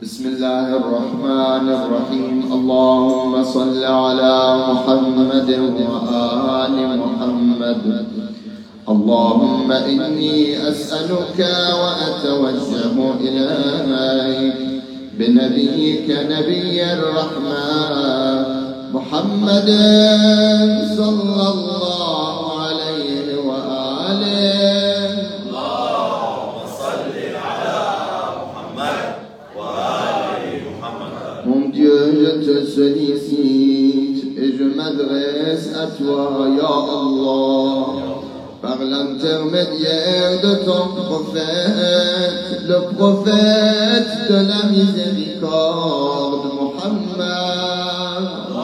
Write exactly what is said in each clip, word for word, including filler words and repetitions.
بسم الله الرحمن الرحيم. اللهم صل على محمد وآل محمد. اللهم إني أسألك وأتوجه إليك بنبيك نبي الرحمة محمد صلى الله عليه وآله. اللهم صل على محمد وآل محمد. Mon Dieu, je te sollicite et je m'adresse à toi, Ya Allah, par l'intermédiaire de ton prophète, le prophète de la miséricorde, Muhammad.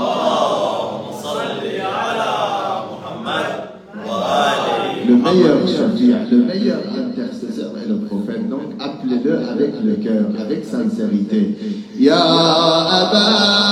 Le meilleur shafi', le meilleur intercesseur est le prophète. Donc appelez-le avec le cœur, avec sincérité. Ya Aba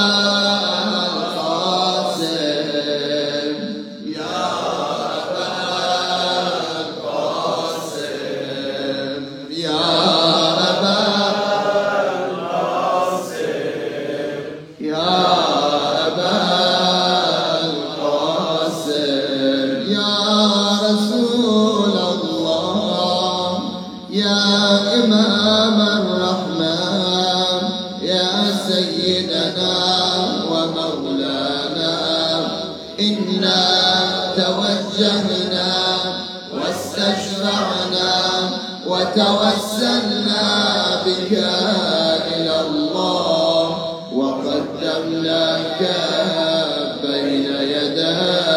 وتوسلنا بك إلى الله وقدمناك بين يدي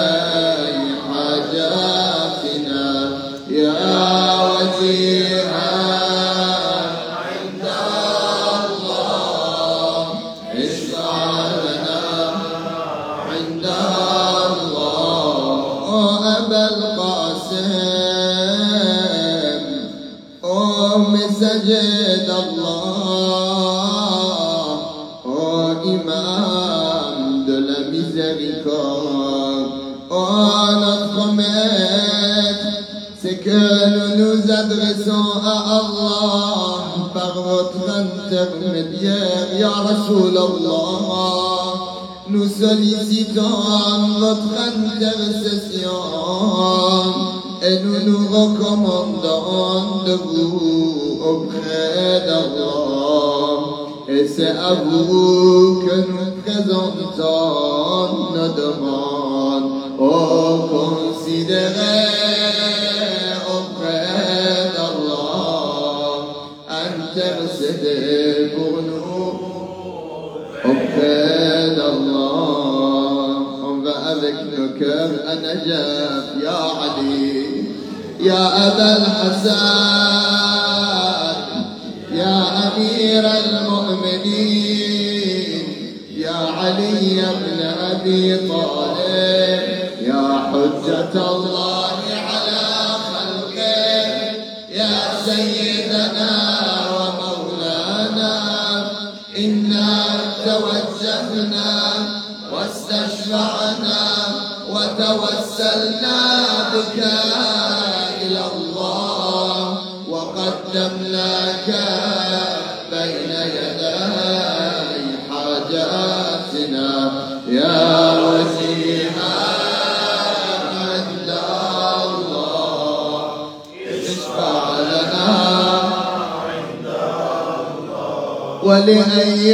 حاجاتنا يا وجيها عند الله. اشفع لنا عند الله. أبا القاسم سجد الله, oh imam de la miséricorde, oh notre maître, c'est que nous nous adressons à Allah par votre intermédiaire, Ya Rasulallah. Nous sollicitons votre intercession et nous nous recommandons de vous auprès d'Allah. Et c'est à vous que nous présentons nos demandes. Oh, considérez auprès d'Allah, intercédez pour nous auprès d'Allah. On va avec nos cœurs à Najaf, Ya Ali, Ya Aba al-Hassan, Ya Amir al-Mu'minin, Ya Ali ibn Abi Talib, Ya Hujjat Allah ala khalqih, Ya Sayyidana wa Mawlana. Inna توجهنا واستشفعنا وتوسلنا بك إلى الله وقدمناك بين يدي حاجاتنا يا وجيها عند الله. اشفع لنا عند الله ولأي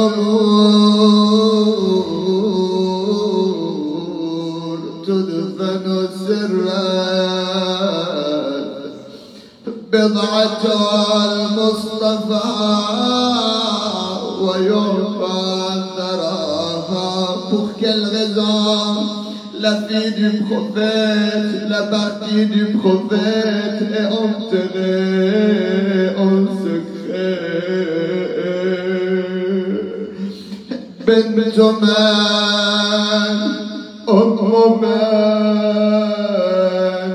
الأمور تدفن السرات بضعة المصطفى ويعفى ثراها. Pour quelle raison la fille du prophète, la partie du prophète est enterrée en secret? بنت من أم من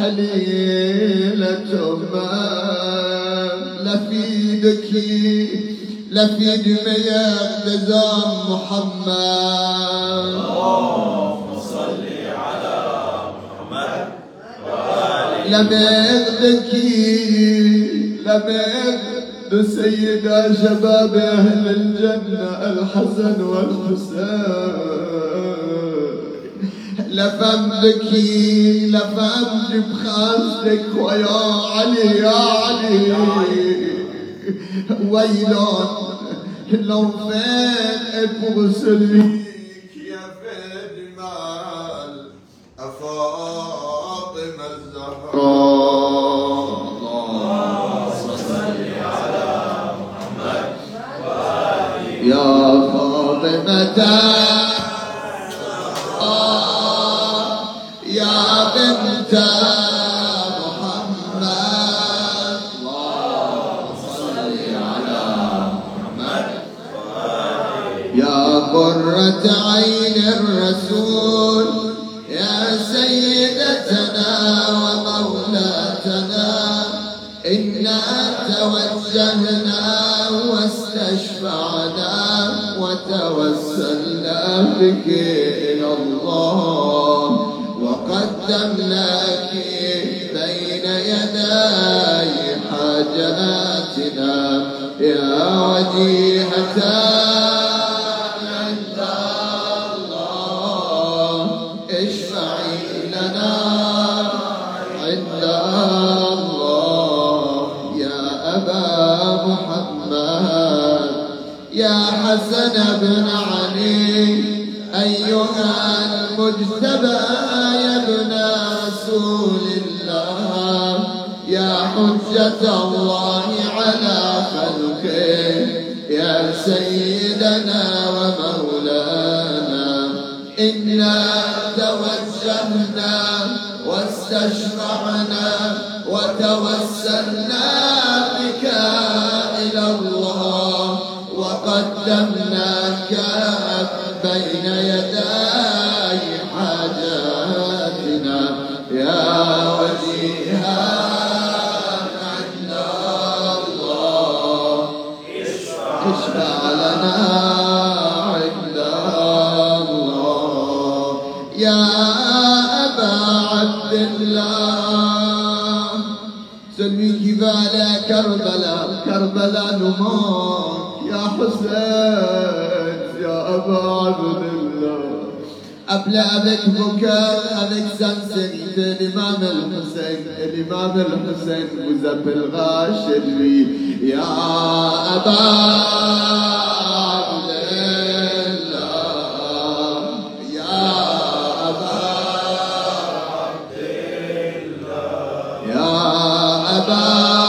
حليلة من. La fille de qui? La fille du meilleur des hommes, Muhammad. اللهم صل على محمد وآل. La mère de qui? La mère لسيدا شباب أهل الجنة الحسن والحسين. لفم بكي لفم جب خاصك ويا علي يا علي ويلون لو فين بغسليك يا فين مال فاطمة الزهراء. اللهم صل على محمد وآله يا فاطمة يا بنت محمد. اللهم صل على محمد يا قرة عين الرسول يا سيدتنا ومولاتنا. إنا توجهنا واستشفعنا وتوسلنا بك إلى الله وقدمناك بين يدي حاجاتنا يا وجيهة عند الله. اشفعي لنا عند الله يا أبا محمد يا حسن بن علي أيها المجتبى يا ابن رسول الله يا حجة الله على خلقه يا سيدنا ومولانا. إنا توجهنا واستشفعنا وتوسلنا بك إلى الله وقدمناك بين يدي حاجاتنا يا وجيها عند الله. اشفع لنا عند الله يا أبا عبد الله. celui qui va aller à Karbala, Karbala nous manque يا حسين يا أبا عبد الله. Appelez avec vos cœurs, avec sincérité l'imam al-Hussein, et l'imam al-Hussein vous appellera chez lui. Ya Aba Abdillah, Ya Aba Abdillah, Ya Aba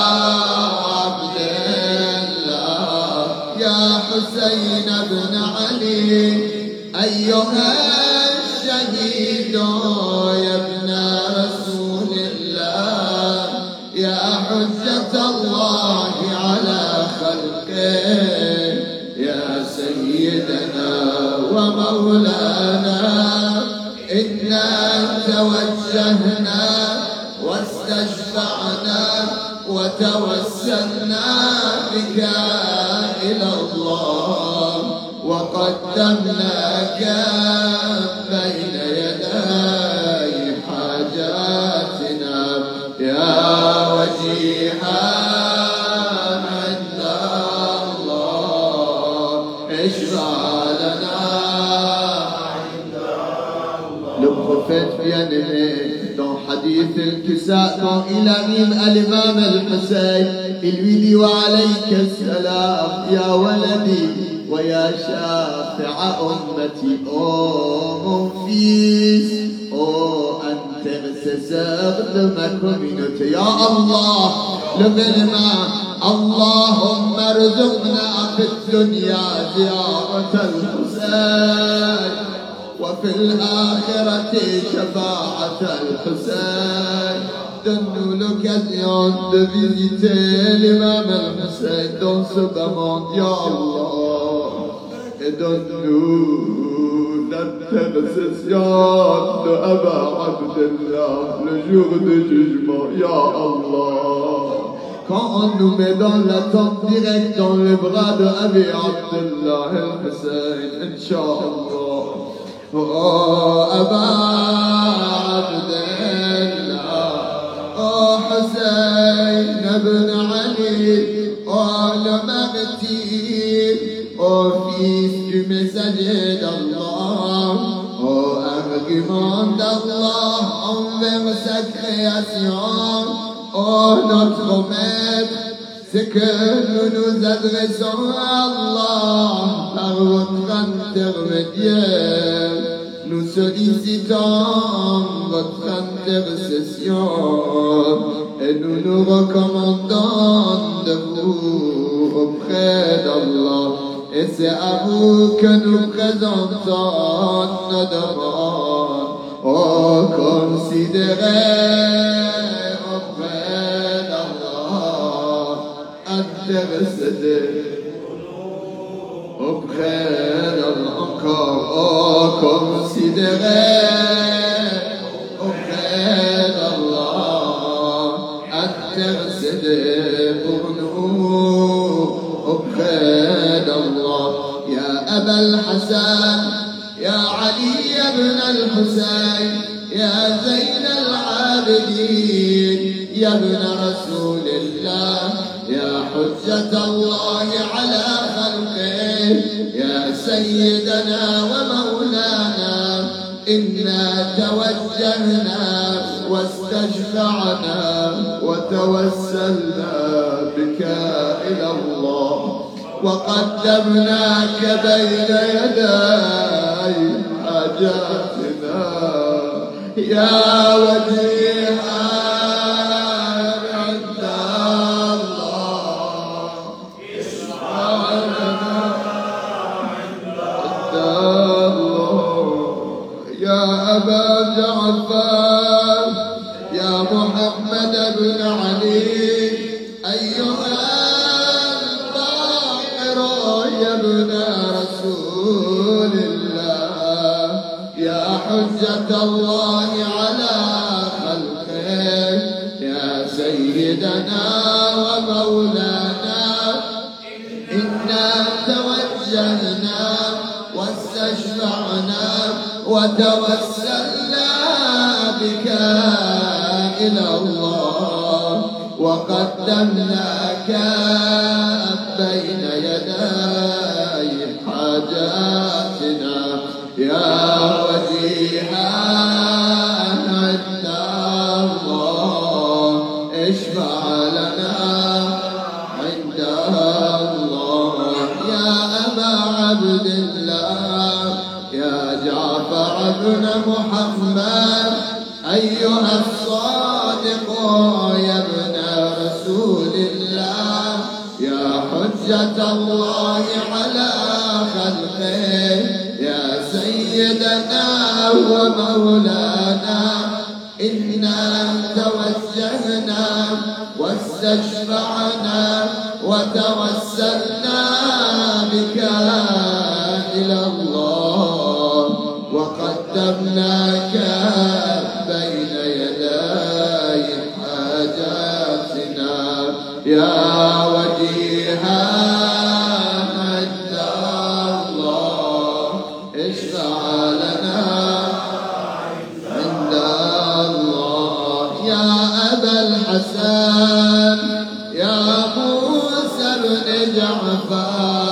Abdillah, Ya Hussein ibn Ali أيها الشهيد يا ابن رسول الله يا حجة الله على خلقه يا سيدنا ومولانا. إنا توجهنا واستشفعنا وتوسلنا بك إلى الله وقدمناك بين يدي حاجاتنا يا وجيها عند الله. اشفع لنا عند الله. Le prophète bien-aimé dans hadith al-Kisa, quand il arrive à l'imam al-Hussein, il lui dit wa alayka salam ya waladi ويا شافع أمتي. Oh mon fils, oh intercesseur de ma communauté. Ya Allah, levez les mains. اللهم ارزقنا في الدنيا زيارة الحسين وفي الآخرة شفاعة الحسين. Donne-nous l'occasion de visiter l'imam al-Hussein dans ce bas monde, Ya Allah. Et donne-nous l'intercession de Aba Abdillah le jour du jugement, Ya Allah. Quand on nous met dans l'attente directe dans les bras de Abi Abdillah al-Hussein, Inch'Allah. Oh Aba Abdillah, oh Hussein ibn Ali, oh ô fils du messager d'Allah, ô argument d'Allah envers sa création, ô notre maître, c'est que nous nous adressons à Allah par votre intermédiaire. Nous sollicitons votre intercession et nous nous recommandons de vous auprès d'Allah. Et c'est à vous que nous présentons nos demandes. Oh, considérez auprès d'Allah, intercédez auprès d'Allah encore. Oh, considérez auprès d'Allah, intercédez pour nous auprès d'Allah. Ya Aba al-Hassan, Ya Ali ibn al-Husayn, Ya Zayn al-Abidin, Ya ibn Rasulillah, Ya Hujjat Allah ala khalqih, Ya Sayyidana wa Mawlana, إنا توجهنا واستشفعنا وتوسلنا بك إلى الله وقدمناك بين يدي حاجاتنا يا وجيها عند الله اشفع لنا عند الله يا أبا جعفر يا محمد بن علي أيها الطاهر يا ابن رسول الله يا حجة الله على خلقه يا سيدنا ومولانا إنا توجهنا واستشفعنا وتوسلنا بك إلى الله وقدمناك بين يدي حاجاتنا يا وجيها عند الله اشفع لنا عند الله يا أبا عبد الله يا جعفر بن محمد أيها الصادق يا ابن رسول الله يا حجة الله على خلقه يا سيدنا ومولانا إنا توجهنا واستشفعنا وتوسلنا بك إلى الله وقدمناك بين يدي حاجاتنا يا وجيها عند الله اشفع لنا عند الله يا أبا الحسن يا موسى بن جعفر.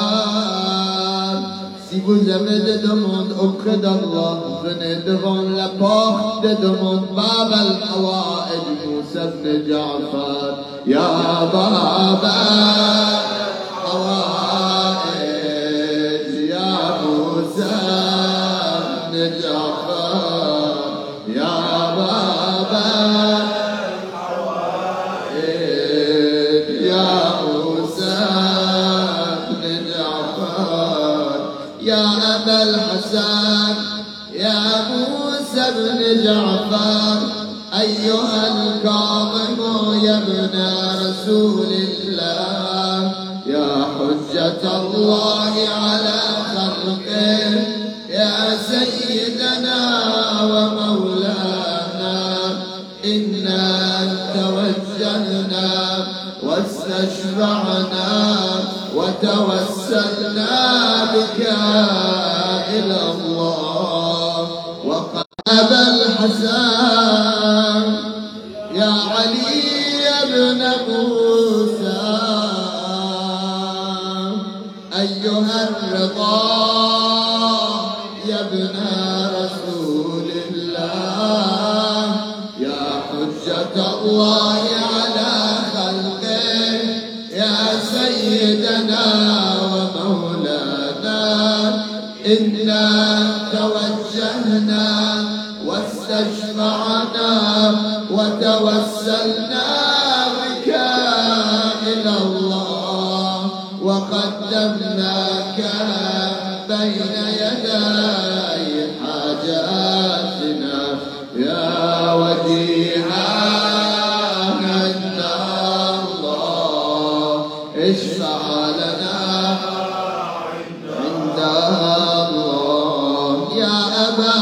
Si vous avez des demandes auprès d'Allah, venez devant la porte des demandes Bab al-Hawa'ij Moussa ibn Ja'far. Ya Bab al-Hawa'ij Ya Moussa ibn Ja'far. Ya Bab al-Hawa'ij Ya Moussa ibn Ja'far. يا أبا الحسن يا موسى بن جعفر أيها الكاظم يا ابن رسول الله يا حجة الله على خلقه يا سيدنا ومولانا إنا توجهنا واستشفعنا وتوسلنا بك إلى الله وقد أبا الحسن يا علي بن موسى أيها الرضا يا ابن رسول الله يا حجة الله على خلقه يا سيدنا ومولانا إنا توجهنا واستشفعنا وتوسلنا بك إلى الله وقدمناك بين يدي حاجاتنا يا وجيها عند الله اشفع لنا عند الله يا أبا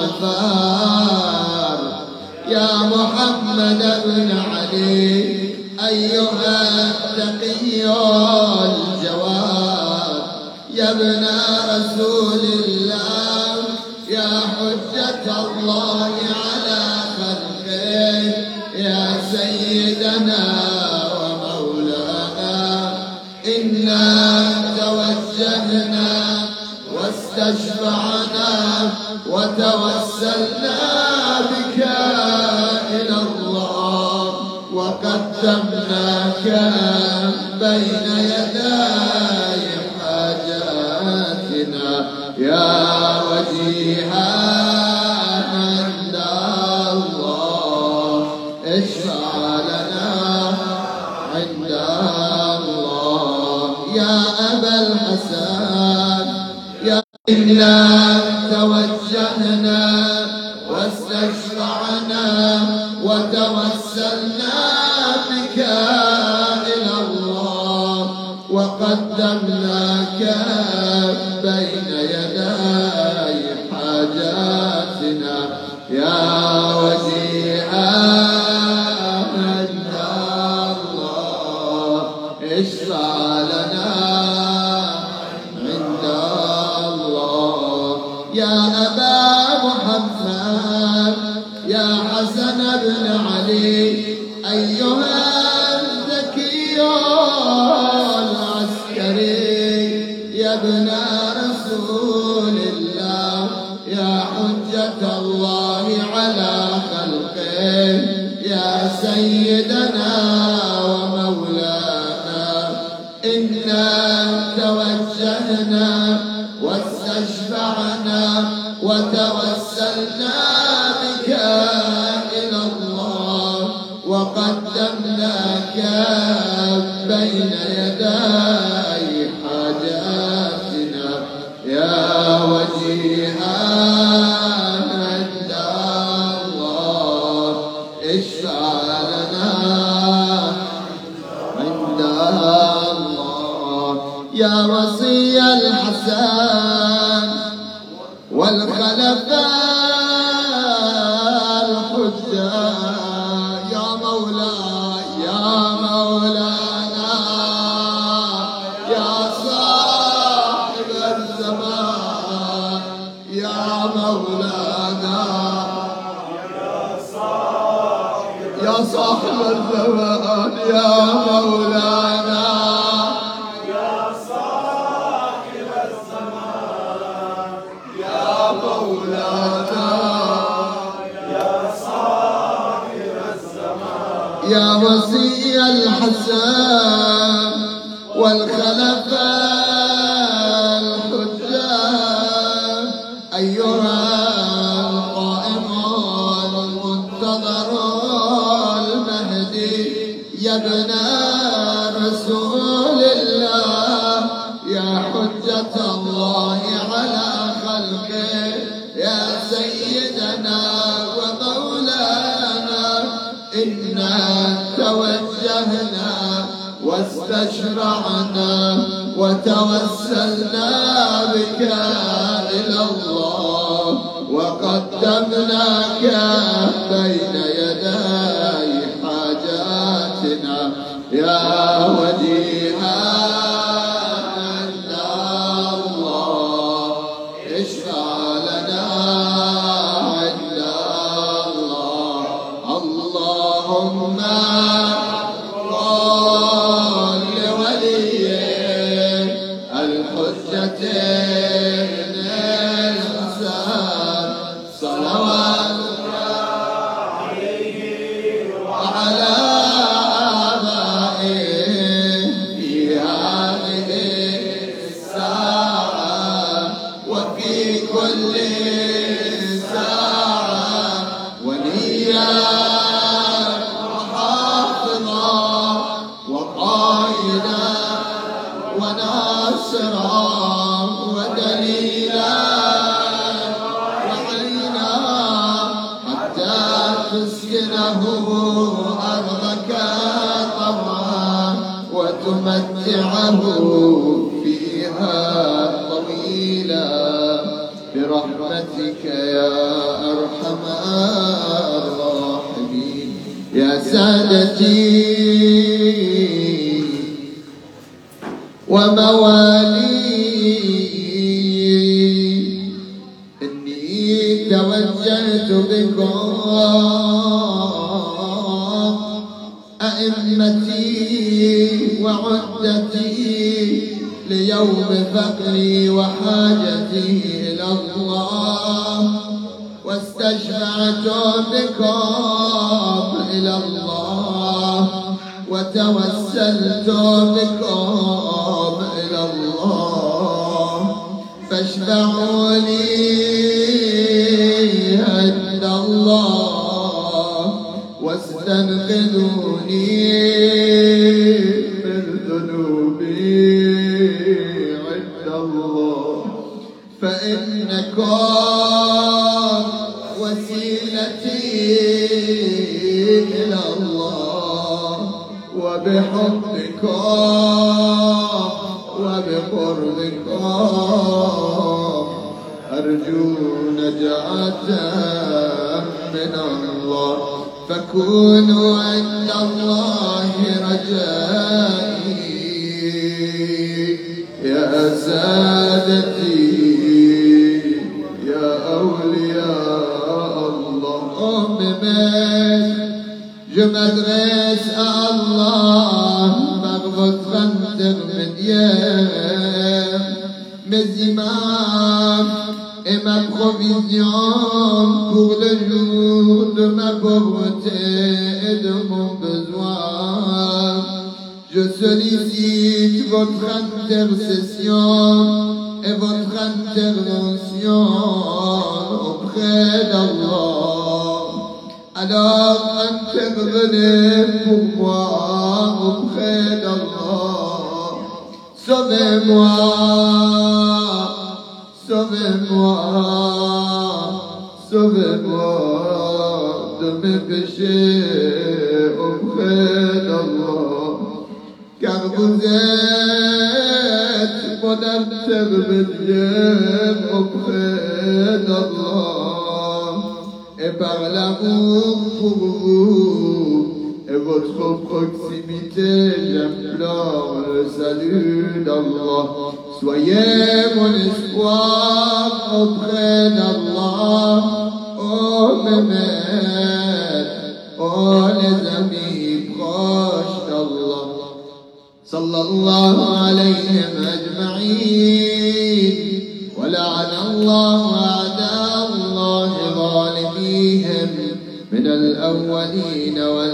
جعفر يا محمد بن علي أيها التقي الجواد يا ابن رسول الله يا حجة الله على خلقه يا سيدنا ومولانا إنا توجهنا واستشفعنا وتوسلنا بك إلى الله وقدمناك بين يدي حاجاتنا يا وجيها عند الله اشفع لنا عند الله يا أبا الحسن يا إنا توجهنا واستشفعنا وتوسلنا بك إلى الله وقدمناك بين يدي حاجاتنا يا وجيها عند الله اشفع لنا عند الله يا أبا محمد يا حسن بن علي أيها الذكي العسكري يا ابن رسول الله يا حجة الله على خلقه يا سيدنا ومولانا إنا توجهنا واستشفعنا وتوسلنا بك إلى الله وقدمناك بين يدي حاجاتنا يا وجيها عند الله اشفع لنا عند الله يا وصي الحسن والخلفاء الحجة يا مولاي يا مولانا يا صاحب الزمان يا مولانا يا صاحب الزمان يا مولانا يا وصي الحسن والخلفاء الحجة أيها القائم المنتظر المهدي يا ابن رسول الله يا حجة الله على خلقه يا سيدنا ومولانا إنا توجهنا واستشفعنا وتوسلنا بك إلى الله وقدمناك بين يدي حاجاتنا يا وجيها عند الله اشفع لنا عند الله اللهم صل ولي الحق الحجة بن الحسن صلوات وعلى آبائه في هذه الساعة وفي كل ساعة وليا وحافظا وقائدا وناصرا ودليلا وعينا حتى تسكنه أرضك طوعا وتمتعه فيها طويلا برحمتك يا أرحم الراحمين. يا سادتي وموالي إني توجهت بكم أئمتي وعدتي ليوم فقري وحاجتي إلى الله، واستشفعت بكم إلى الله وتوسلت بكم إلى الله، فاشفعوا لي عند الله واستنقذوني من ذنوبي عند الله، فإنكم وسيلتي إلى الله، وبحبكم وبقربكم أرجو نجاة من الله، فكونوا عند الله رجائي يا سادتي يا أولياء الله. Je m'adresse à Allah par votre intermédiaire, mes imams et ma provision pour le jour de ma pauvreté et de mon besoin. Je sollicite votre intercession et votre intervention auprès d'Allah. Alors intervenez pour moi auprès d'Allah. Sauvez-moi, sauvez-moi, sauvez-moi de mes péchés auprès d'Allah. Car vous êtes mon intermédiaire auprès d'Allah. Et par l'amour pour vous et votre proximité, j'implore le salut d'Allah. Soyez mon espoir auprès d'Allah. Oh mes maîtres, oh les amis proches d'Allah. Sallallahu alayhi ajma'in. Wa la'ana Allah a'da Allah ظالميهم من الأولين